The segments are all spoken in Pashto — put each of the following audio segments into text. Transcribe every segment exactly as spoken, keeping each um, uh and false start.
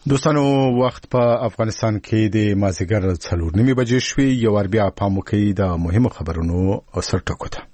دوستانو وخت په افغانستان کې د مازیګر څلور نیمې بجې شوې. یو ور بیا پام وکړئ د مهمو خبرونو او سرټکو ته.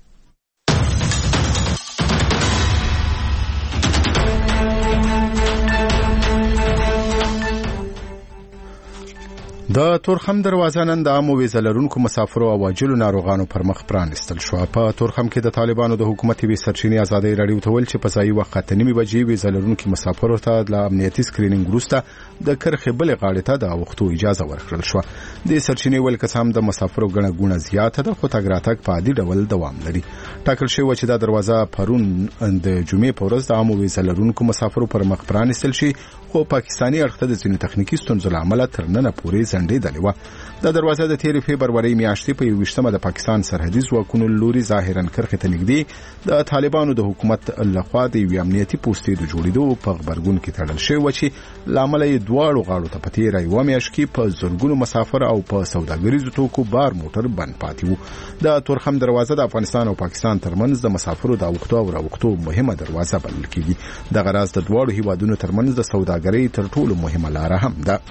د تورخم دروازه نن د عامو ویزه لرونکو مسافرو او عاجلو ناروغانو پر مخ پرانستل شو. په تورخم کې د طالبانو د حکومت وی سرچینې ازادي راډیو ته ویل چې په ځای وخت ته نیمه بجې ویزه لرونکو مسافرو ته د امنیتي سکرینینګ وروسته د کرخې بلې غاړې ته د وختو اجازه ورکړل شو. د سرچینې ویل کسان د مسافرو ګڼه ګونه زیاته ده، خو تګ راتګ په عادي ډول دوام لري. ټاکل شوی چې دا دروازه پرون د جمعې په ورځ د عامو ویزه لرونکو مسافرو پر مخ پرانستل شي، خو پاکستاني اړخ ته د ځینو تخنیکی ستونزو له امله تر ننه پورې ځنډېدلې وه. دا دروازه د تیرې فبرورۍ میاشتې په یوویشتمه د پاکستان سرحدي ځواکونو لوري ظاهرا کرخې ته نږدې د طالبانو د حکومت لخوا د یوې امنیتي پوستې د جوړېدو په غبرګون کې تړل شوی و چې له امله یې دواړو غاړو ته په تېره یوه میاشت کې په زرګونو مسافر او په سوداګریزو توکو بار موټر بند پاتې وو. د تورخم دروازه د افغانستان او پاکستان ترمنځ د مسافرو د اوښتو او راوښتو مهمه دروازه بلل کېږي. دغه راز د دواړو هیوادونو ترمنځ د سوداګرۍ تر ټولو مهمه لاره هم ده.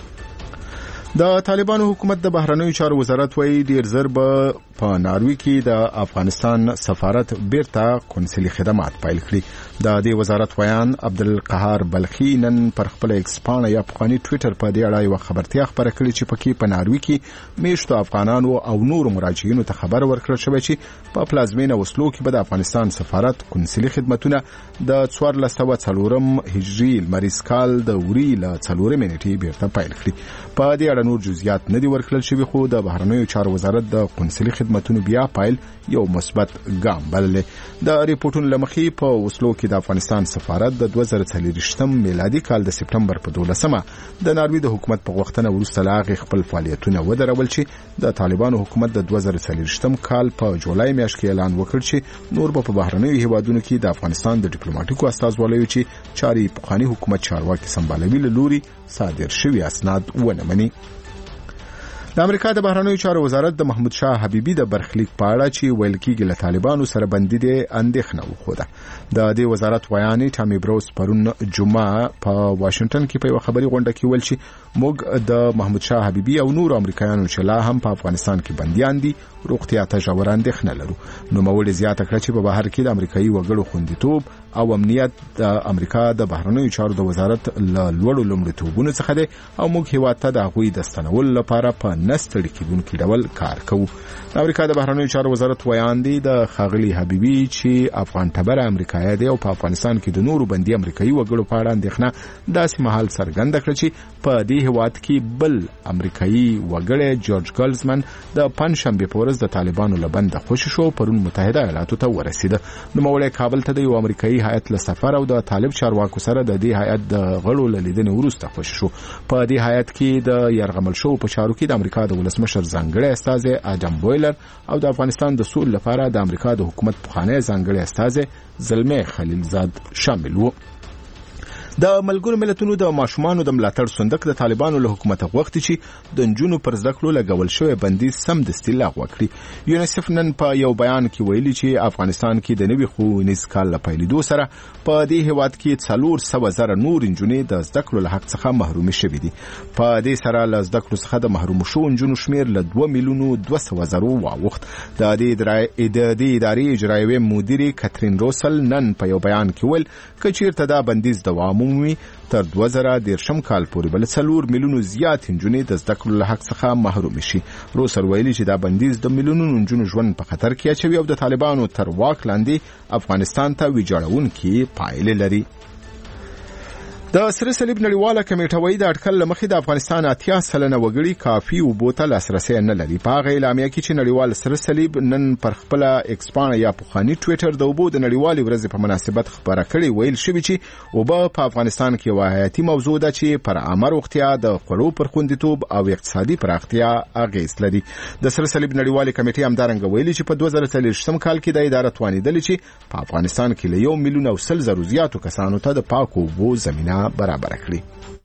د طالبانو حکومت د بهرنیو چارو وزارت وایي ډیر زر به په ناروی کې د افغانستان سفارت بیرته قونسلي خدمات پیل کړي. د دې وزارت ویان عبدالقهار بلخي نن پر خپل ایکس پاڼه یا پخواني ټویټر په دې اړه یو خبرتیا خبره کړې چې پکې په ناروی کې میشتو افغانانو او نورو مراجعینو ته خبر ورکړل شوی چې په پلازمینه وسلو کې به د افغانستان سفارت قونسلي خدمتونه د څوارلس سوه څلورم هجري لمریز کال د وري له څلورمې نیټې بیرته پیل کړي. په دې اړه نور جزئیات نه دي ورکړل شوي، خو د بهرنیو چارو وزارت د قونسلي خدمتونو بیا پیل یو مثبت ګام بللې. د ریپورتونو لمخې په وسلو کې د افغانستان سفارت د دوه زره څلوېښتم میلادي کال د سپټمبر په دولسمه د ناروی د حکومت په غوښتنه وروسته له هغې خپل فعالیتونه ودرول چې د طالبانو حکومت د دوه زره څلوېښتم کال په جولای میاشت کې اعلان وکړ چې نور به په بهرنیو هیوادونو کې د افغانستان د ډیپلوماټیکو استازوالیو چې چارې پخواني حکومت چارواکي سمبالوي له لوري صادر شوي اسناد ونه مني. د امریکا د بهرنیو چارو وزارت د محمود شاه حبیبي د برخلیک په اړه چې ویل کېږي له طالبانو سره بندي دي اندېښنه وښوده. د دې وزارت ویانې ټامي بروس پرون جمعه په واشنگټن کې په یو خبري غونډه کې ویل چې موږ د محمود شاه حبیبي او نور امریکایانو چې لا هم په افغانستان کې بنديان دي روغتیا ته ژوره اندېښنه لرو. نو موږ زیاته کړه چې په بهر کې د امریکایي وګړو خوندیتوب او امنیت د امریکا د بهرنیو چارو د وزارت له لوړو لومړیتوبونو څخه دی او موږ هیواد ته د هغوی د ستنولو لپاره په نستړي کېدونکي ډول کار کوو. د امریکا د بهرنیو چارو وزارت ویان دی د ښاغلي حبیبي چې افغان ټبره امریکایي دی او په افغانستان کې د نورو بندي امریکایي وګړو په اړه اندېښنه داسې مهال څرګنده کړه چې په دې هیواد کې بل امریکایي وګړی جورج ګلزمن د پنجشنبې په ورځ د طالبانو له بنده خوشي شو، پرون متحده ایالاتو ته ورسېده. نوموړی کابل ته د یو امریکایي هیئت له سفر او د طالب چارواکو سره د دې هیئت د غړو له لیدنې وروسته خوشي شو. په دې هیئت کې د یرغمل شوو په چارو کې د امریکا د ولسمشر ځانګړی استازی اډم بویلر او د افغانستان د سولې لپاره د امریکا د حکومت پخوانی ځانګړی استازی زلمي خلیلزاد شامل وو. د ملګرو ملتونو د ماشومانو د ملاتړ صندوق د طالبانو له حکومت غوښتي چې د نجونو پر زده کړو لګول شوی بندیز سمدستي لغوه کړي. یونیسف نن په یو بیان کې ویلي چې افغانستان کې د نوي ښوونیز کال له پیلېدو سره په دې هیواد کې څلور سوه زره نور نجونې د زده کړو له حق څخه محرومې شوې دي. په دې سره له زده کړو څخه د محروم شوو نجونو شمېر له دوه میلیونو دوه سوه زرو واوښت. د دې ادارې اجرایوي مدیرې کاترین روسل نن په یو بیان کې ویل که چیرته دا بندیز دوام ومومي تر دوه زره دېرشم کال پورې بل څلور میلیونو زیات نجونې د زده کړو له حق څخه محروم شي. روسر ویلي چې دا بندیز د میلیونونو نجونو ژوند په خطر کې اچوي او د طالبانو تر واک لاندې افغانستان ته ویجاړونکې پایلې لري. د سره صلیب نړیواله کمیټه وایي د اټکل له مخې د افغانستان اتیا سلنه وګړي کافي اوبو ته لاسرسی نه لري. په هغه اعلامیه کې چې نړیوال سره صلیب نن پر خپله ایکس پاڼه یا پخواني ټویټر د اوبو د نړیوالې ورځې په مناسبت خبره کړې ویل شوي چې اوبه په افغانستان کې یوه حیاتي موضوع ده چې پر عامه روغتیا د خوړو پر خوندیتوب او اقتصادي پراختیا اغېز لري. د سره صلیب نړیوالې کمیټې همدارنګه ویلي چې په دوه زره څلوېښتم کال کې د اداره توانېدلې چې په افغانستان کې له یو میلیون او سل زرو زیاتو کسانو ته د پاکو اوبو زمینه برابر کړي.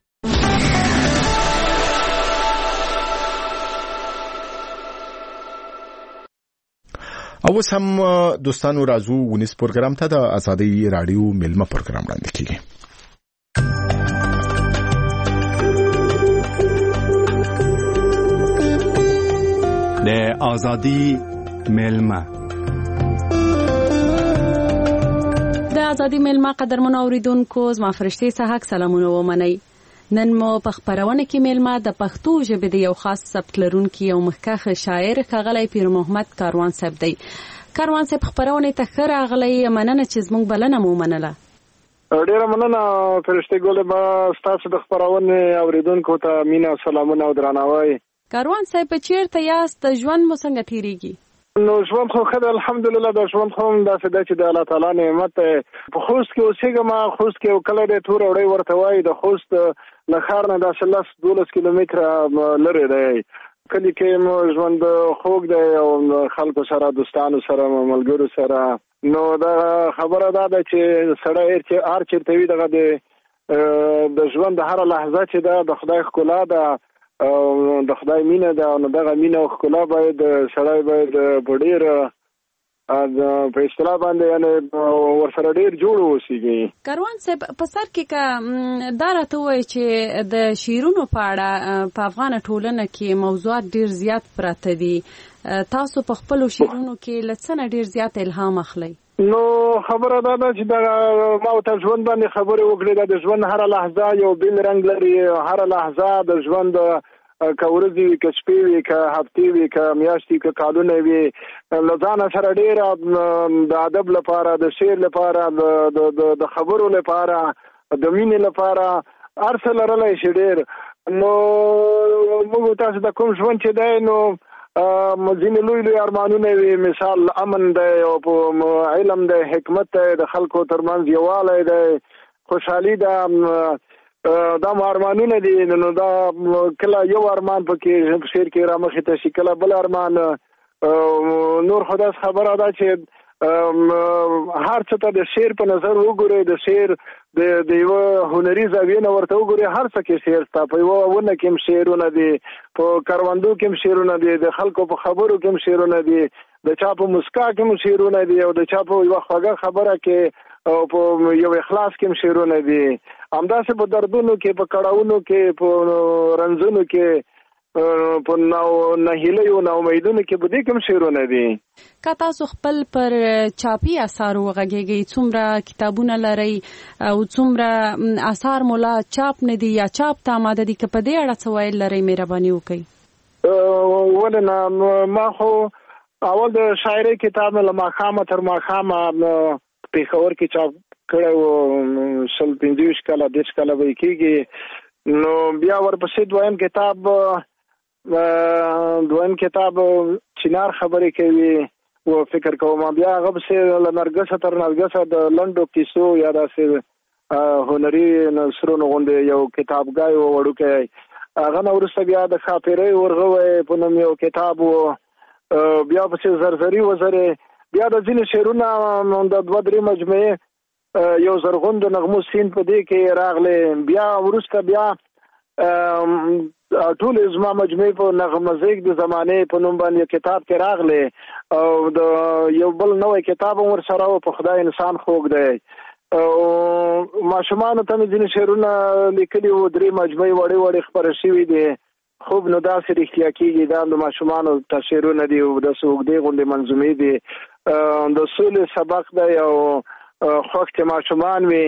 اوس هم دوستانو راځو ونیس پروګرام ته د ازادي رادیو ملما پروګرام وړاندې کیږي. آزادی میلمه. د آزادی میلمه قدرمن اوریدونکو زما فرشتي صحاک سلامونه ومنئ. نن مو په خبرونه کې میلمه د پښتو ژبې د یو خاص سبک لرونکي او مخکښ شاعر ښاغلی پیر محمد کاروان صاحب دی. کاروان صاحب خبرونه ته ښه راغلی، مننه چې زموږ بلنه مو ومنله. ډیره مننه فرشتي ګل، ما ستاسو د خبرونه اوریدونکو ته مینه، سلامونه او درناوی. کاروان صاحب چیرته یاست؟ ژوند مو څنګه تیریږي؟ نو ژوند خو ښه ده الحمدلله. د ژوند خو داسې ده چې د الله تعالی نعمت په خوست کې اوسېږم. خوست کې یو کلی دی تور وړی ورته وایي. د خوست له ښار نه داسې لس دولس کیلومتره لرې دی. کلي کې مو ژوند خوږ دی او خلکو سره، دوستانو سره، ملګرو سره. نو دا خبره دا ده چې سړی هر چېرته وي دغه د ژوند د هره لحظه چې ده د خدای ښکلا ده او د خدای مینه ده. نو دغه مینه او ښکلا باید سړی باید په ډېر په اصطلاح باندې یعنې ورسره ډېر جوړ اوسېږي. کاروان صاحب په سر کې که دا راته ووایي چې د شعرونو په اړه په افغانه ټولنه کې موضوعات ډېر زیات پراته دي، تاسو په خپلو شعرونو کې له څه نه ډېر زیات الهام اخلئ؟ نو خبره دا ده چې دا ما ورته ژوند باندې خبرې وکړې. د ژوند هره لحظه یو بېل رنګ لري. هره لحظه د ژوند که ورځې وي، که شپې وي، که هفتې وي، که میاشتې، که کالونه وي، له ځانه سره ډېره د ادب لپاره، د شعر لپاره، د خبرو لپاره، د مینې لپاره هر څه لرلی شي ډېر. نو موږ تاسو د کوم ژوند چې دی نو ځینې لوی لوی ارمانونه وي، مثال امن دی او علم دی، حکمت دی، د خلکو ترمنځ یووالی دی، خوشحالي ده. دا مو ارمانونه دي. نو دا کله یو ارمان پکې په شعر کې رامخې ته شي، کله بل ارمان. نور خو داسې خبره ده چې هر څه ته د شعر په نظر وګورئ، د شعر د یوه هنري زاویې نه ورته وګورئ. هر څه کې شعر شته. په یوه ونه کې هم شعرونه دي، په کروندو کې هم شعرونه دي، د خلکو په خبرو کې هم شعرونه دي، د چا په مسکا کې هم شعرونه دي، او د چا په یوه خوږه خبره کې او په یو اخلاص کې هم شعرونه دي. همداسې په دردونو کې، په کړاوونو کې، په رنځونو کې، په نهیلیو ناامیدونو کې په دې کې هم شعرونه دي. که تاسو خپل پر چاپي اثار وغږیږئ، څومره کتابونه لرئ او څومره اثار مو لا چاپ نه دي یا چاپ ته آماده دي، که په دې اړه څه ویل لرئ مهرباني وکړئ. ولې نه، ما خو اول د شاعرۍ کتاب له ماښامه تر ماښامه پېښور کې چاپ کړی و. شل پنځه ویشت کاله دېرش کاله به یې کېږي. نو بیا ورپسې دویم کتاب دویم کتاب چنار خبرې کوي و فکر کوم. بیا هغه پسې له نرګسه تر نرګسه د لنډو کیسو یا داسې هنري نثرونو غوندې یو کتابګای و وړوکی. هغه نه وروسته بیا د ښاپېرۍ ورغوی په نوم یو کتاب و. بیا پسې زرزري وزرې. بیا د ځینې شعرونه د دوه درې مجموعې یو زرغون د نغمو سین په دې کې راغلی. بیا وروسته بیا ټول زما مجموعې په نغمزیک د زمانې په نوم باندې کتاب کې راغلی او د یو بل نوی کتاب هم ورسره و، په خدای انسان خوږ دی. ماشومانو ته مې ځینې شعرونه لیکلي وو، درې مجموعې وړې وړې خپاره شوي دي. خوب نو داسې رښتیا کېږي. دا د ماشومانو ته شعرونه دي، داسې اوږدې غوندې منظومې دي. د سولې سبق دی او خوښ چې ماشومان وي.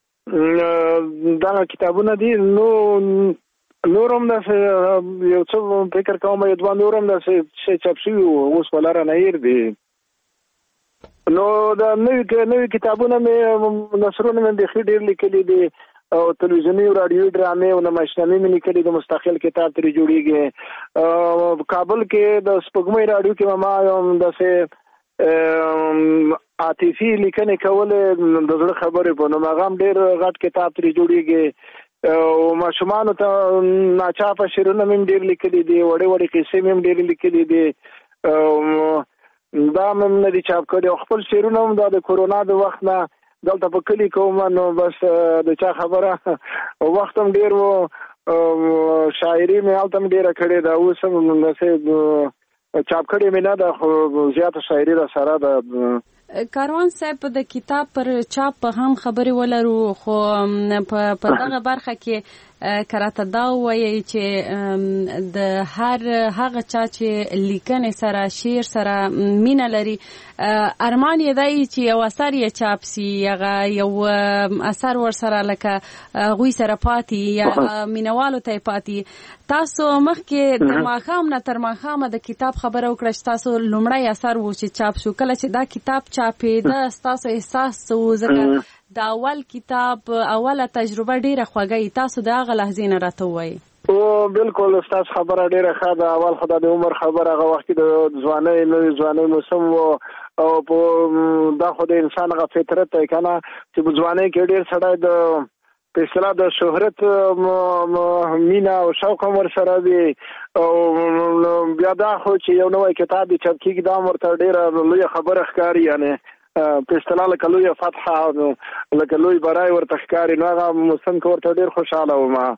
دغه کتابونه دي. نو نور هم داسې یو څه فکر کوم یو دوه نور هم داسې شی چاپ شوي وو، اوس په لاره نه هیر دي. نو د نوي نوي کتابونه مې نثرونه مې بیخي ډېر لیکلي دي او تلویزیوني او راډیوي ډرامې او نمایشنامې مې لیکلي دي. مستقل کتاب ترې جوړېږي. کابل کې د سپوږمۍ راډیو کې ما داسې عاطفي لیکنې کولې، د زړه خبرې په نوم. هغه هم ډېر غټ کتاب ترې جوړېږي. او ماشومانو ته ناچاپه شعرونه مې هم ډېر لیکلي دي، وړې وړې قصې مې هم ډېرې لیکلي دي. دا مې هم نه دي چاپ کړي. او خپل شعرونه هم دا د کورونا د وخت نه دلته په کلي کوم. نو بس د چا خبره وخت هم ډېر و، شاعري مې هلته هم ډېره کړې ده. اوس هم داسې چاپ کړې مې نه ده، خو زیاته شاعري را سره ده. کاروان صاحب د کتاب پر چاپ په هم خبرې ولرو، خو په دغه برخه کې کراته دا وایي چې د هر هغه چا چې لیکنې سره شعر سره مینه لري ارمان یې دی چې یو اثر یې چاپ سي هغه یو اثر ورسره لکه هغوی سره پاتې یا مینوالو ته یې پاتې. تاسو مخکې تر ماښام نه تر ماښامه د کتاب خبره وکړه چې تاسو لومړی اثر و چې چاپ شو. کله چې دا کتاب چاپېده ستاسو احساس څه و؟ ځکه د اول کتاب اوله تجربه ډېره خوږه. تاسو د هغه لحظې نه راته ووایئ. او بالکل ستاسو خبره ډېره ښه ده. اول خو د عمر خبره هغه وخت د ځوانۍ نوې ځوانۍ موسم و او په دا خو د انسان هغه فطرت دی که نه چې په ځوانۍ کې ډېر سړی د په اصطلاح د شهرت مینه او شوق هم ورسره وي او بیا دا خو چې یو نوی کتاب یې چاپ کېږي دا هم ورته ډېره لویه خبره ښکاري. یعنې په اصطلاح لکه لویه فتحه لکه لوی برای ورته ښکاري. نو هغه موسم کې ورته ډېر خوشحاله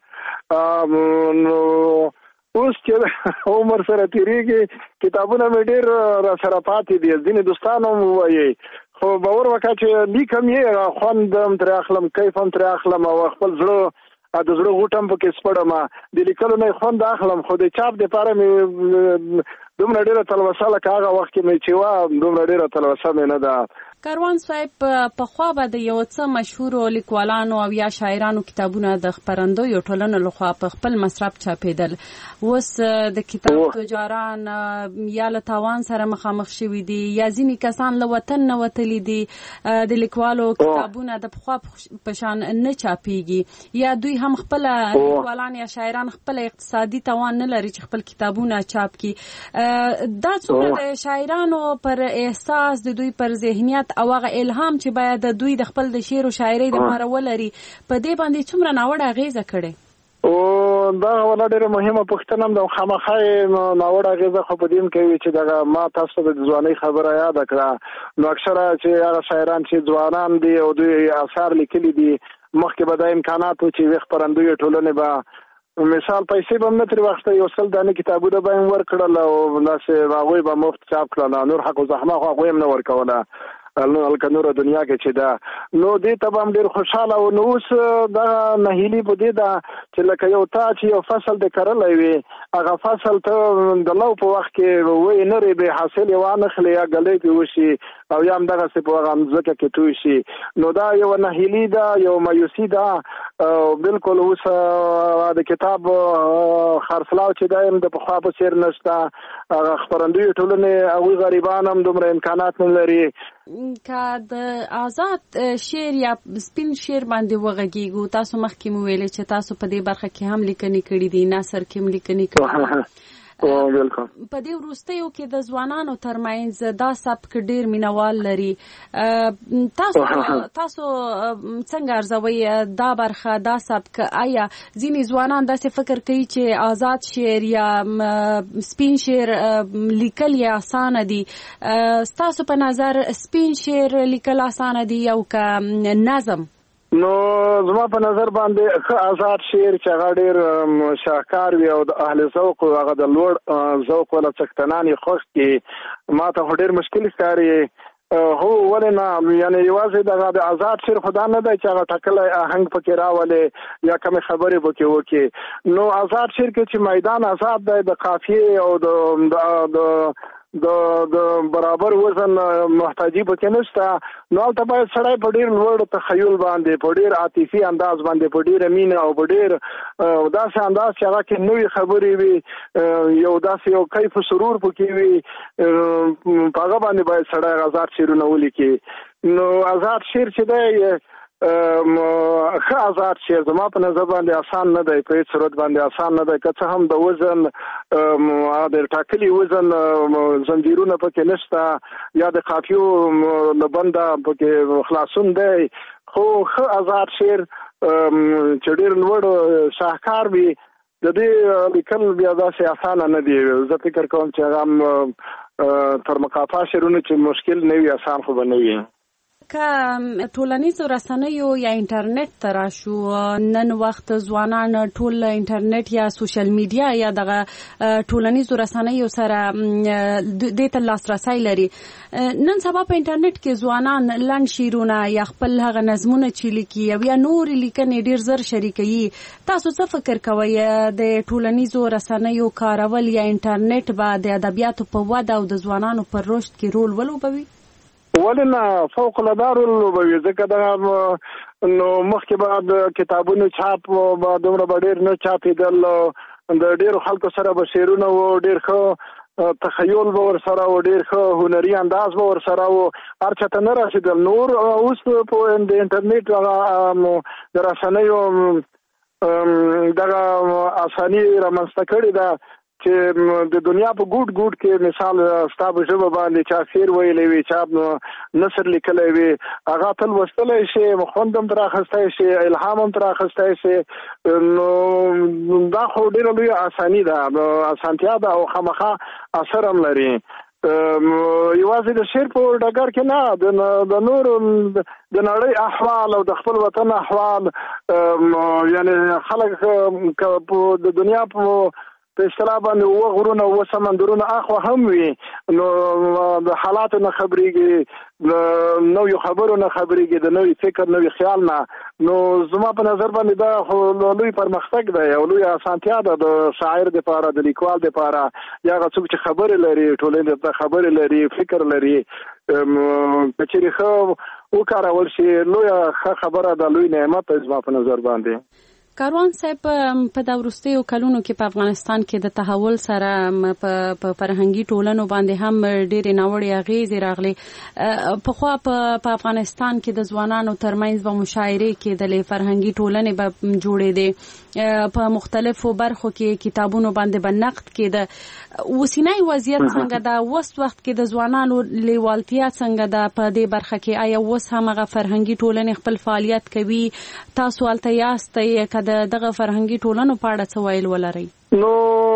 وم. نو اوس چې عمر سره تېرېږي کتابونه مې ډېر را سره پاتې دي. ځینې دوستان هم ووایي خو باور وکړه چې لیکم یې خوند هم ترې اخلم کیف هم ترې اخلم او خپل زړه د زړه غوټ هم پکې سپړم. د لیکلو نه خوند اخلم خو د چاپ دپاره مې دومره ډېره تلوسه لکه هغه وخت کې مې چې وه دومره ډېره تلوسه مې نه ده. کاروان صاحب پخوا به د یو څه مشهورو لیکوالانو او یا شاعرانو کتابونه د خپرندویو ټولنو لخوا په خپل مصرف چاپېدل. اوس د کتاب تجاران یا له تاوان سره مخامخ شوي دي یا ځینې کسان له وطن نه وتلي دي. د لیکوالو کتابونه د پخوا په شان نه چاپېږي یا دوی هم خپله لیکوالان یا شاعران خپله اقتصادي توان نه لري چې خپل کتابونه چاپ کړي. دا څومره د شاعرانو پر احساس د دوی پر ذهنیت او هغه الهام چې باید د دوی د خپل د شعر او شاعرۍ لپاره ولري په دې باندې څومره ناوړه اغېزه کړې؟ او دا ولا ډېره مهمه پوښتنه هم ده. خامخا یې ناوړه اغېزه خو په دې هم کوي چې دغه ما تاسو ته د ځوانۍ خبره یاده کړه. نو اکثره چې هغه شاعران چې ځوانان دي او دوی اثار لیکلي دي مخکې به دا امکانات و چې وې خپرندویو ټولنې به مثال پیسې به هم نه ترې واخیسته یو سل دانې کتابونه به یې ورکړل او داسې هغوی به مفت چاپ کړل. نور حق و زحمه خو هغوی هم نه ورکوله هلکه نوره دنیا کې چې ده. نو دې ته به هم ډېر خوشحاله و. نو اوس دغه نهیلي په دې ده چې لکه یو تا چې یو فصل دې کرلی وي هغه فصل ته د لو په وخت کې وی نرې بې حاصل یې وانخلې یا ګلی پې وشي او یا هم دغسې په هغه مځکه کې توی شي. نو دا یو نهیلي ده یو مایوسي ده. بالکل اوس د کتاب خرڅلاو چې دا هم د پخوا په څېر نشته. هغه خپرندویو ټولنې هغوی غریبان هم دومره امکانات نه لري. که د آزاد شعر یا سپین شعر باندې وغږیږو تاسو مخکې مو ویلې چې تاسو په دې برخه کې هم لیکنې کړي دي نثر کې هم لیکنې کړي. په دې وروستیو کې د ځوانانو ترمنځ دا سبک ډېر مینوال لري. تاسو تاسو څنګه ارزوئ دا برخه دا سبک؟ آیا ځینې ځوانان داسې فکر کوي چې آزاد شعر یا سپین شعر لیکل یې اسانه دي؟ ستاسو په نظر سپین شعر لیکل اسانه دي او که نظم؟ نو زما په نظر باندې ښه آزاد شعر چې هغه ډېر شاهکار وي او د اهل ذوق هغه د لوړ ذوق والا څښتنان یې خوښ کړي ما ته خو ډېر مشکل ښکاري. هو ولې نه یعنې یوازې دغه د آزاد شعر خو دا نه دی چې هغه ټاکلی آهنګ پکې راولې یا کمې خبرې پکې وکړي. نو آزاد شعر کې چې میدان آزاد دی د قافیې او د د د برابر وزن محتاجی پکې نشته. نو هلته باید سړی په ډېر لوړ تخیل باندې په ډېر عاطفي انداز باندې په ډېره مینه او په ډېر داسې انداز چې هغه کې نوې خبرې وي یو داسې یو کیف و سرور پکې وي په هغه باندې باید سړی آزاد شعرونه ولیکي. نو آزاد شعر چې دی ښه آزاد شعر زما په نظر باندې آسان نه دی په هېڅ صورت باندې آسان نه دی که څه هم د وزن د ټاکلي وزن زنجیرونه پکې نشته یا د قافیو له بنده پکې خلاصون دی خو ښه آزاد شعر چې ډېر لوړ شاهکار وي د دې لیکل بیا داسې اسانه نه دي. زه فکر کوم چې هغه هم تر مقافا شعرونه چې مشکل نه وي آسان خو به نه وي. که ټولنیزو رسنیو یا انټرنیټ ته راشو، نن وخت ځوانان ټول انټرنیټ یا سوشل میډیا یا دغه ټولنیزو رسنیو سره دې ته لاسرسی لري. نن سبا په انټرنیټ کې ځوانان لنډ شعرونه یا خپل هغه نظمونه چې لیکي او یا نور لیکنې ډیر زر شریکوي. تاسو څه فکر کوئ د ټولنیزو رسنیو کارول یا انټرنیټ به د ادبیاتو په وده او د ځوانانو پر رشد کې رول ولوبوي؟ ولې نه، فوق العاده رول ولوبوي. ځکه دا نو مخکې به د کتابونو چاپ به دومره به ډېر نه چاپېدل، د ډېرو خلکو سره به شعرونه و، ډېر ښه تخیل به ورسره و، ډېر ښه هنري انداز به ورسره و، هر چا ته نه رسېدل. نور اوس په د انټرنیټ هغه د رسنیو دغه اساني رامنځته کړې ده چې د دنیا په ګوټ ګوټ کې مثال ستا په ژبه باندې چا شعر ویلی وي، چا نثر لیکلی وي، هغه ته لوستلی شي، خوند هم ترې اخیستی شي، الهام هم ترې اخیستی شي. نو دا خو ډېره لویه اساني ده، اسانتیا ده او خامخا اثر هم لري. یوازې د شعر په ډګر کې نه، د نورو د نړۍ احوال او د خپل وطن احوال، یعنی خلک د دنیا په په اصطلاح باندې اوه غرونه اوه سمندرونه اخوا هم وي، نو د حالاتو نه خبرېږي، د نویو خبرو نه خبرېږي، د نوي فکر نوي خیال نه. نو زما په نظر باندې دا خو لوی پرمختګ دی او لوی اسانتیا ده د شاعر دپاره، د لیکوال دپاره، یا هغه څوک چې خبرې لري، ټولنې ته خبرې لري، فکر لري، که چېرې ښه وکارول شي لویه ښه خبره ده، لوی نعمت دی زما په نظر باندې. کاروان صاحب، په د وروستیو کلونو کې په افغانستان کې د تحول سره په فرهنګي ټولنو باندې هم ډېرې ناوړې اغېزې راغلې. پخوا په افغانستان کې د ځوانانو ترمنځ به مشاعرې کېدلې، فرهنګي ټولنې به جوړېدې، په مختلفو برخو کې کتابونو باندې به نقد کېده. اوسنی وضعیت څنګه ده؟ اوس وخت کې د ځوانانو لیوالتیا څنګه ده په دې برخه کې؟ آیا اوس هم هغه فرهنګي ټولنې خپل فعالیت کوي؟ تاسو هلته یاستئ، د دغه فرهنګي ټولنو په اړه څه ویل ولرئ؟ نو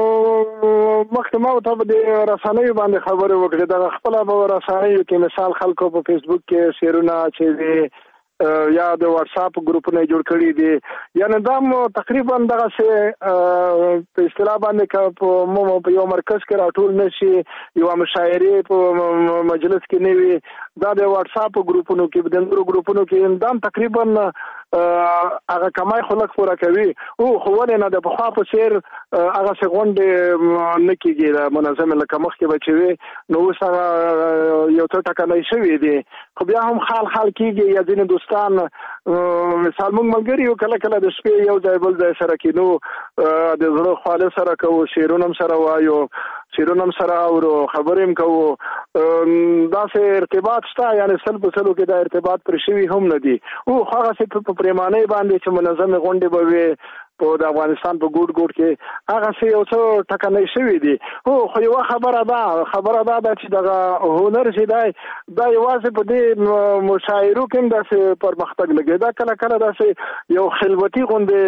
مخکې ما ورته د رسنیو باندې خبرې وکړې. دغه خپله به رسنیو کې مثال خلکو په فیسبوک کې شعرونه چې دي یا د واتساپ ګروپونه جوړ کړي دي، یعنې دا مو تقریبا دغسې په اصطلاح باندې که په یو مرکز کې راټول نه شي، یوه مشاعرې په مجلس کې نه وي، دا د واتساپ ګروپونو کې، د نورو ګروپونو کې دا تقریبا هغه کمای خو لږ پوره کوي. او خو ولې نه د پخوا په څېر هغسې غونډې نه کېږي د منظمې، لکه مخکې به چې وي، نو اوس هغه یو څه ټکنی شوي دي، خو بیا هم خال خال کېږي. یا ځینې دوستان مثال موږ ملګري یو، کله کله د شپې یو ځای بل ځای سره کېنو، د زړه خواله سره کوو، شعرونه هم سره وایو، شعرونه هم سره اورو، خبرې هم کوو. داسې ارتباط شته، یعنې سل په سلو کې دا ارتباط پر شوي هم نه دي. او هغسې په پریمانۍ باندې چې منظمې غونډې به وي په د افغانستان په ګوټ ګوټ کې، هغسې یو څه ټکنی شوي دي. هو خو یوه خبره ده خبره دا ده چې دغه هنر چې دی دا یوازې په دې مشاعرو کې هم داسې پرمختګ لګي، دا کله کله داسې یو خلوتي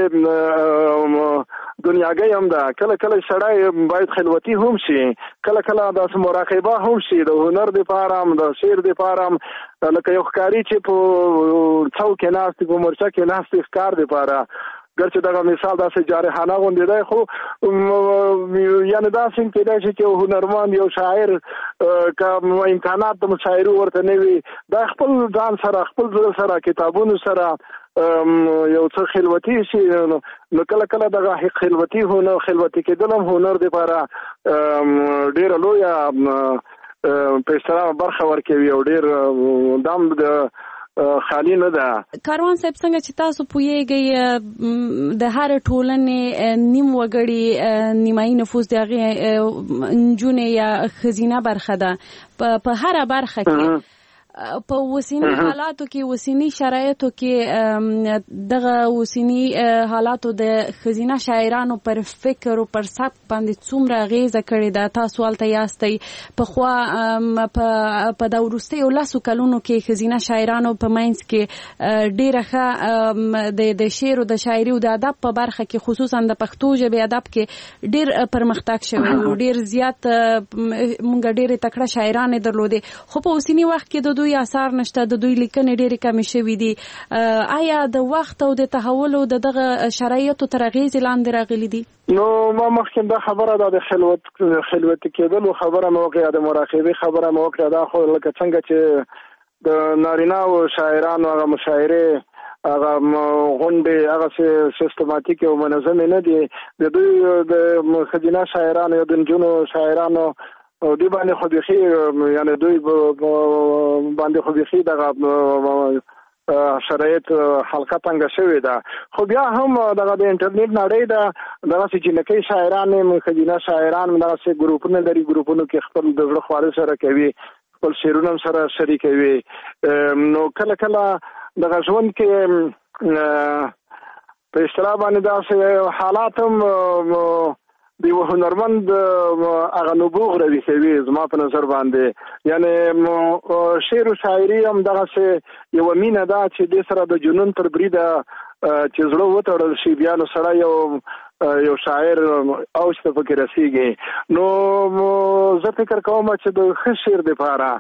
غوندې دنیاګۍ هم ده. کله کله سړی باید خلوتي هم شي، کله کله داسې مراقبه هم شي د هنر دپاره هم، د شعر دپاره هم، لکه یو ښکاري چې په څو کې ناست په مورچه کې ناست ښکار دپاره، ګرچې دغه مثال داسې جارحانه غوندې دی، خو یعنې داسې هم کېدای شي چې یو هنرمند، یو شاعر که امکانات د مشاعرو ورته نه وي، دا خپل ځان سره، خپل زړه سره، کتابونو سره یو څه خلوتي شي. نو کله کله دغه خلوتي هنر، خلوتي کېدل هم هنر دپاره ډېره لویه په اصطلاح برخه ورکوي او ډېر دام د خالی نه ده. کاروان صاحب، څنګه چې تاسو پوهیږئ د هر ټولنې نیم وګړي، نیمایي نفوس د هغې نجونې یا ښځینه برخه ده په هره برخه کې. په اوسني حالاتو کې، اوسني شرایطو کې دغه اوسني حالاتو د ښځینه شاعرانو پر فکر او پر سبک باندې څومره اغېزه کړې ده؟ تاسو هلته یاستئ. پخوا په د وروستیو لسو کلونو کې ښځینه شاعرانو په منځ کې ډېره ښه د شعر او د شاعري او د ادب په برخه کې، خصوصا د پښتو ژبې ادب کې ډېر پرمختګ شوی او ډېر زیات موږ ډېرې تکړه شاعرانې درلودې. خو په اوسني وخت کې د دوی دوی آثار نشته، د دوی لیکنې ډېرې کمې شوي دي. آیا د وخت او د تحول او د دغه شرایطو تر اغېزې لاندې راغلي دي؟ نو ما مخکې دا خبره ده د خلوت خلوت کېدلو خبره مې وکړه، د مراقبې خبره مې وکړه. دا خو لکه څنګه چې د نارینه او شاعرانو هغه مشاعرې هغه غونډې هغه سیستماتیک او منظم نه دي. د دوی د ښځینه شاعرانو یا د نجونو شاعرانو دوی باندې خو بیخي یعنی دوی باندې خو بیخي دغه شرایط حلقه تنګه شوې ده. خو بیا هم دغه د انټرنیټ نړۍ ده، دغسې جنکۍ شاعران ښځینه شاعران دغسې ګروپونه لري، ګروپونو کې خپل د زړه خواله سره کوي، خپل شعرونه سره شریکوي. نو کله کله دغه ژوند کې په اصطلاح باندې داسې حالات هم د یو هنرمند هغه نبوغ روي کوي زما په نظر باندې. یعنې شعر و شاعري هم دغسې یوه مینه ده چې دې سره د جنون تر بریده چې زړه وتړل شي بیا نو سړی یو یو شاعر اوج ته پکې رسیږي. نو زه فکر کوم چې د ښه شعر دپاره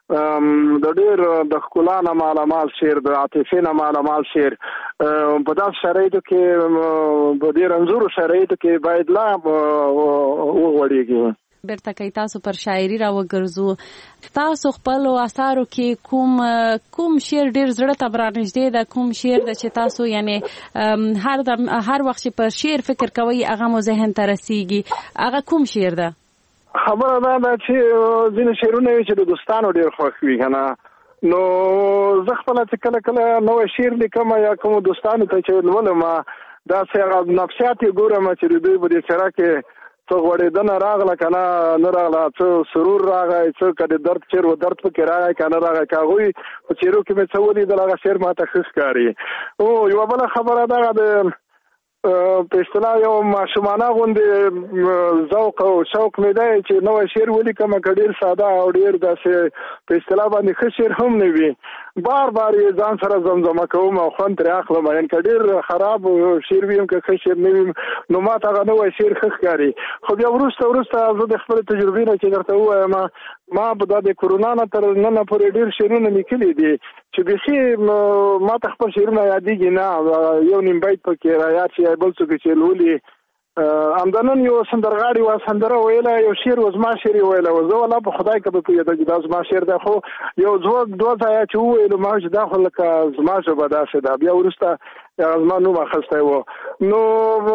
د ډېر د ښکلا نه مالامال شعر، د عاطفې نه مالامال شعر په داسې شرایطو کې، په دې رنځورو شرایطو کې باید لا وغوړېږي. بیرته کوي تاسو پر شاعري راوګرځو. تاسو خپل آثارو کې کوم کوم شعر ډېر زړه ته برانږدې ده؟ کوم شعر ده چې تاسو یعنی هر د هر وخت چې پر شعر فکر کوئ هغه مو ذهن ته رسیږي؟ هغه کوم شعر ده؟ خبره دا ده چې ځینې شعرونه وي چې د دوستانو ډېر خوښ وي که نه. نو زه خپله چې کله کله نوی شعر لیکم یا کومو دوستانو ته چې لولم داسې هغه نفسیات یې ګورم چې د دوی په دې څېره کې څه غوړېدنه راغله که نه نه راغله، څه سرور راغی، څه که د درد شعر و درد پکې راغی که نه راغی. که هغوی په څېرو کې مې څه ولیدل هغه شعر ما ته ښه ښکاري. او یوه بله خبره دغه د په اصطلاح یو ماشومانه غوندې ذوق او شوق مې دی چې نوی شعر ولیکم، که ډېر ساده او ډېر داسې په اصطلاح باندې ښه شعر هم نه وي، بار بار یې ځان سره زمزمه کوم او خوند ترې اخلم. یعنې که ډېر خراب شعر وي هم که ښه شعر نه وي نو ما ته هغه نوی شعر ښه ښکاري. خو بیا وروسته وروسته زه د خپلې تجربې نه چې درته ووایم، ما به دا د کرونا نه تر ننه پورې ډېر شعرونه لیکلي دي چې بیخي ما ته خپل شعرونه یادېږي نه، یو نیم بیت پکې رایاد شي بل څوک چې لولي. همدا نن یو سندرغاړي وه سندره ویله، یو شعر و زما شعر یې ویله و، زه والله په خدای که به پوهېده چې دا زما شعر دی، خو یو دوه دوه ځایه چې وویلو ما چې دا خو لکه زما ژبه داسې ده. بیا وروسته زما نوم اخیستی و. نو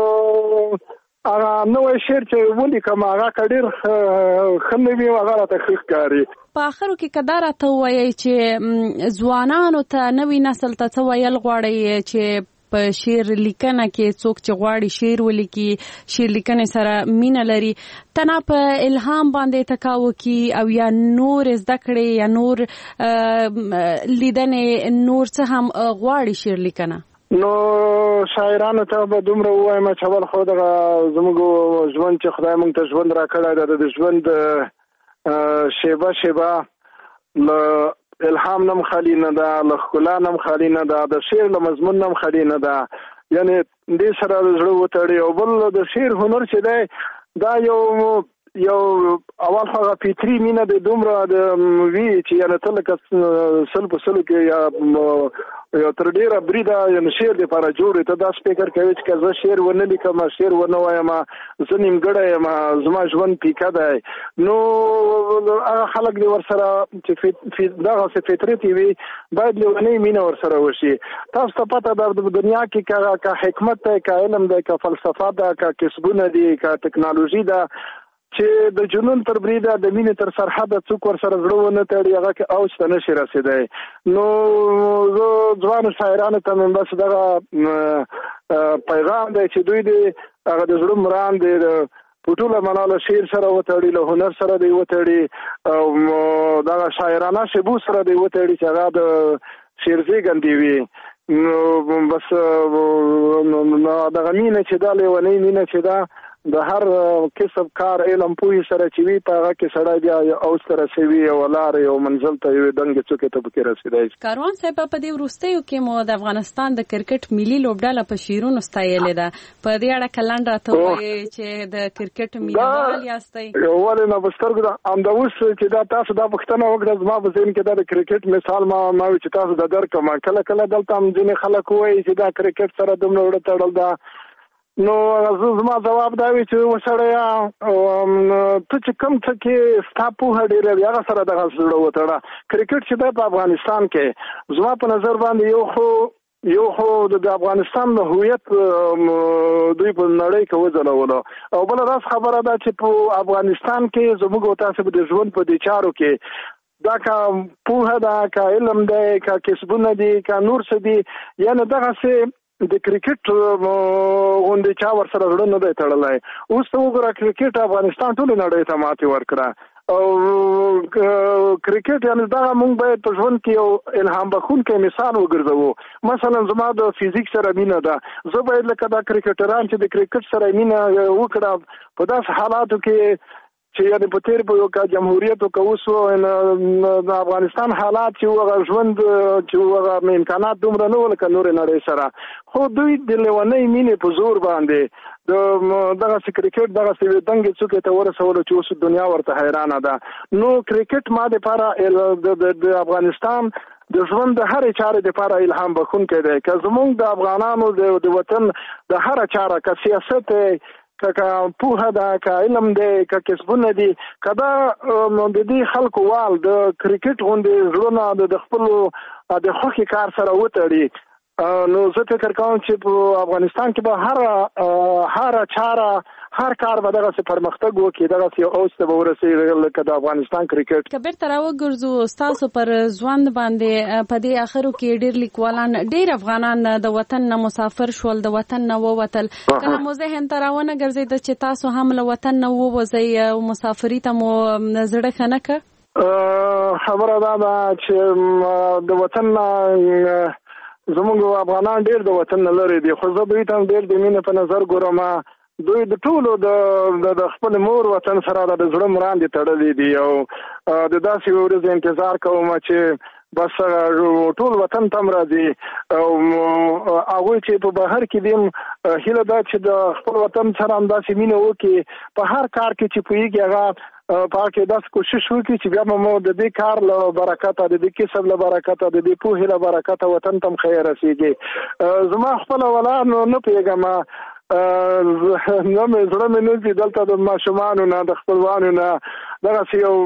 هغه نوی شعر چې ولیکم هغه که ډېر ښه نه وي هغه راته ښه ښکاري. په آخرو کې که دا راته ووایئ چې ځوانانو ته نوي نسل ته څه ویل غواړئ چې په شعر لیکنه کې څوک چې غواړي شعر ولیکي، شعر لیکنې سره مینه لري، تنه په الهام باندې تکاو کی او یا نور زده کړي یا نور لیدنې نور څه هم غواړي شعر لیکنه؟ نو شاعرانو ته به دومره ووایم چې اول خو دغه زموږ ژوند چې خدای موږ ته ژوند راکړی ده د ژوند شیبه شیبه له الهام نم خالی نه ده، له ښکلا نم خالی نه ده، د شعر له مضمون نم خالی نه ده. یعنې دې سره د زړه وتړي. او بل د شعر هنر چې دی دا یو یو اول خو هغه فطري مینه د دومره د وي چې یعنې ته لکه سل په سلو کې یا یا تر ډېره بریده یعنې شعر دپاره جوړ ته داسې فکر کوي چې که زه شعر ونه لیکم، شعر ونه وایم، زه نیمګړی یم، زما ژوند پیکه دی. نو هغه خلک دې ورسره چې دغسې فطرت یې وي باید لیونۍ مینه ورسره وشي. تاسو ته پته ده په دنیا کې که حکمت دی، که علم دی، که فلسفه ده، که کسبونه دي، که ټکنالوژي ده، چې د جنون تر بریده د مینې تر سرحده څوک ورسره زړه ونه تړي هغه کې اوج ته نشي رسېدی. نو زه ځوانو شاعرانو ته مې بس دغه پیغام دی چې دوی دې هغه د زړه مرام دی په ټوله معنا له شعر سره وتړي، له هنر سره دی وتړي او دغه شاعرانه شیبو سره دی وتړي چې هغه د شعر زېږندې وي. نو بس دغه مینه چې دا لیونۍ مینه چې دا د هر کسب کار علم پوهې سره چې وي په هغه کې سړی بیا او سره سوي او لارې او منزل ته یو دنګ څوکې ته پکې رسیدای. کاروان صاحب په دې وروستیو کې مو د افغانستان د کرکټ ملي لوبډله په شیرونو ستایلې ده. په دې اړه کلند راته وایي چې د کرکټ مینوال یاستئ. ولې نه بسترګو ام د اوس چې دا تاسو دا پښتنه وکړه زما په ذهن کې د کرکټ مثال ما ما چې تاسو د درکمه کله کله دلته هم ځینې خلک وایي چې دا کرکټ سره دومره وړه تړل ده. نو زما جواب دا وی چې وسړیا ته چې کم څه کې ستا پوهه ډېره وي هغه سره دغه زړه وتړه. کرکټ چې دی په افغانستان کې زما په نظر باندې یو خو یو خو د افغانستان د هویت دوی په نړۍ کې وځلولو او بل راس خبره ده چې په افغانستان کې زموږ او تاسو د ژوند په دې چارو کې دا کا پوهه ده کا علم ده کا کسبونه دي کا نور څه دي یعنی دغه څه د کرکټ غونډې چا ور سره زړه نه دی تړلی. اوس ته وګوره کرکټ افغانستان ټولې نړۍ ته ماتې ورکړه او کرکټ یعنې دغه موږ باید په ژوند کې یو الهام بخښونکی مثال وګرځوو. مثلا زما د فزیک سره مینه ده، زه باید لکه دا کرکټران چې د کرکټ سره مینه وکړه په داسې حالاتو کې چې یعنې په تیر په یو کا جمهوریت او که اوس د افغانستان حالات چې هغه ژوند چې هغه امکانات دومره نه وو لکه نورې نړۍ سره، خو دوی د لیونۍ مینې په زور باندې د دغسې کرکټ دغسې دنګې څوکې ته ورسولو چې اوس دنیا ورته حیرانه ده. نو کرکټ ما دپاره د افغانستان د ژوند د هرې چارې دپاره الهام بخښونکی دی. که زمونږ د افغانانو د وطن د هره چاره که سیاست که پوهه ده که علم دی که کسبونه دي که دا د دې خلکو وال د کرکټ غوندې زړونه د خپلو د خوښې کار سره وتړي، نو زه فکر کوم چې په افغانستان کې به هر هر چاره هر کار به دغسې پرمختګ وکړي، دغسې یو اوج ته به ورسېږي لکه د افغانستان کرکټ. که بیرته راوګرځو ستاسو پر ژوند باندې په دې اخرو کې ډېر لیکوالان ډېر افغانان د وطن نه مسافر شول، د وطن نه ووتل. کله مو ذهن ته راونه ګرځېده چې تاسو هم له وطن نه ووځئ او مسافري ته مو زړه ښه نه کړ؟ خبره دا ده چې د وطن نه زموږ افغانان ډېر د وطن نه لرې دي، خو زه دوی ته هم ډېر د مینې په نظر ګورم. دوی د ټولو د د خپل مور وطن سره د زړه مراندې تړلې دي او د داسې ورځې انتظار کوم چې بس ټول وطن ته راځي او هغوی چې په بهر کې دي هیله ده چې د خپل وطن سره همداسې مینه وکړي، په هر کار کې چې پوهېږي هغه په هغه کې داسې کوشش وکړي چې بیا مو د دې کار له برکته د دې کسب له برکته د دې پوهې له برکته وطن ته هم ښه رسېږي. زما خپله ولا نه پوهېږم نه مې زړه مې نه ځي دلته د ماشومانو نه د خپلوانو نه دغسې یو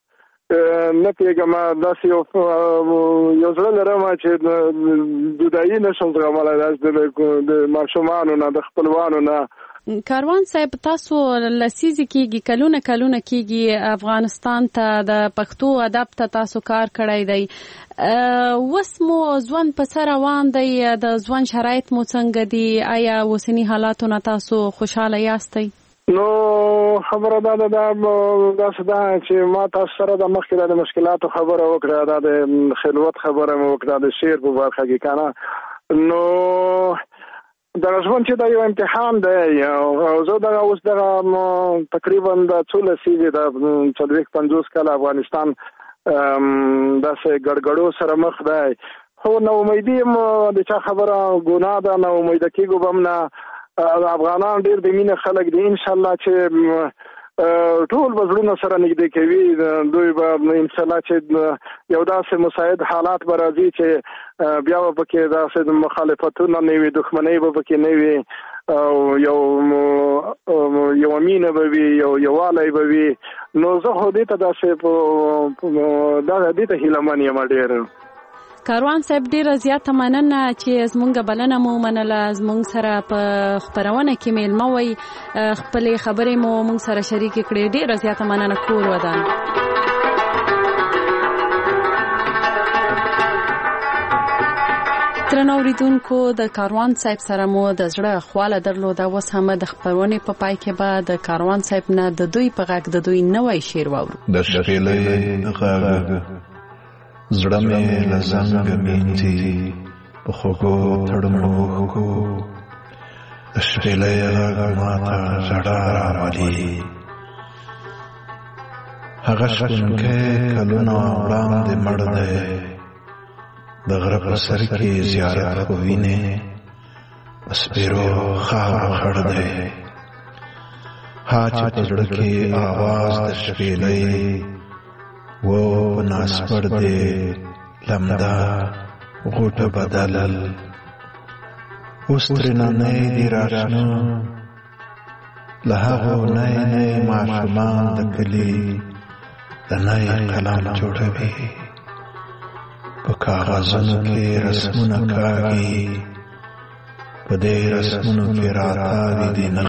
نه پوهېږم داسې یو یو زړه لرم چې جدایي نه شم زغملی داسې د ماشومانو نه د خپلوانو نه. کاروان صاحب تاسو لسیزې کېږي کلونه کلونه کېږي افغانستان ته د پښتو ادب ته تاسو کار کړی دی، اوس مو ژوند په څه روان دی؟ د ژوند شرایط مو څنګه دي؟ آیا اوسني حالاتو نه تاسو خوشحاله یاستئ؟ نو خبره دا ده داسې ده چې ما تاسو سره د مخکې د مشکلاتو خبره وکړه، دا د خلوت خبره مې وکړه د شعر په برخه کې که نه. نو دغه ژوند چې دا یو امتحان دی او زه دغه اوس دغه تقریبا د څو لسیزې د څلوېښت پنځوس کاله افغانستان داسې ګډګډو سره مخ دی، خو نا امیدي یم د چا خبره ګناه ده، نا امیده کېږو به هم نه. افغانان ډېر د مینې خلک دي، انشاءالله چې ټول به زړونه سره نږدې کوي، دوی به انشاءالله چې یو داسې مساعد حالات به راځي چې بیا به پکې داسې مخالفتونه نه وي، دښمنۍ به پکې نه وي او یو یو مینه به وي، یو یووالی به وي. نو زه خو دې ته داسې دا دې ته هیله من یم ډېر. کاروان صاحب ډیره زیاته مننه چې زمونږ بلنه مو منله، زمونږ سره په خپرونه کې میلمه وئ، خپلې خبرې مو مونږ سره شریکې کړې، ډیره زیاته مننه. کور ودان. درنو اوریدونکو د کاروان صاحب سره مو د زړه خواله درلوده. اوس هم د خپرونې په پای کې به د کاروان صاحب نه د دوی په غږ د دوی نوی شعر واورو. د شپېلۍ غږ زړه مې لزنګ مینځي په خوږو تړمو د شپېلۍ غږ ماته ژړا راولي. هغه شپونکی کلونه وړاندې مړ دی، د غره په سر کې زیارت خو وینې، په سپېرو خاورو خړ دی. ها چې په زړه کې آواز د شپېلۍ و په ناسپړ دی لمده غوټه بدل. اوس ترېنه نه دي راشنه له هغو نی نی ماشومان د کلي د نی قلم جوړوي، په کاغذونو کې رسمونه کاږي، په دې رسمونو کې راتاوي دي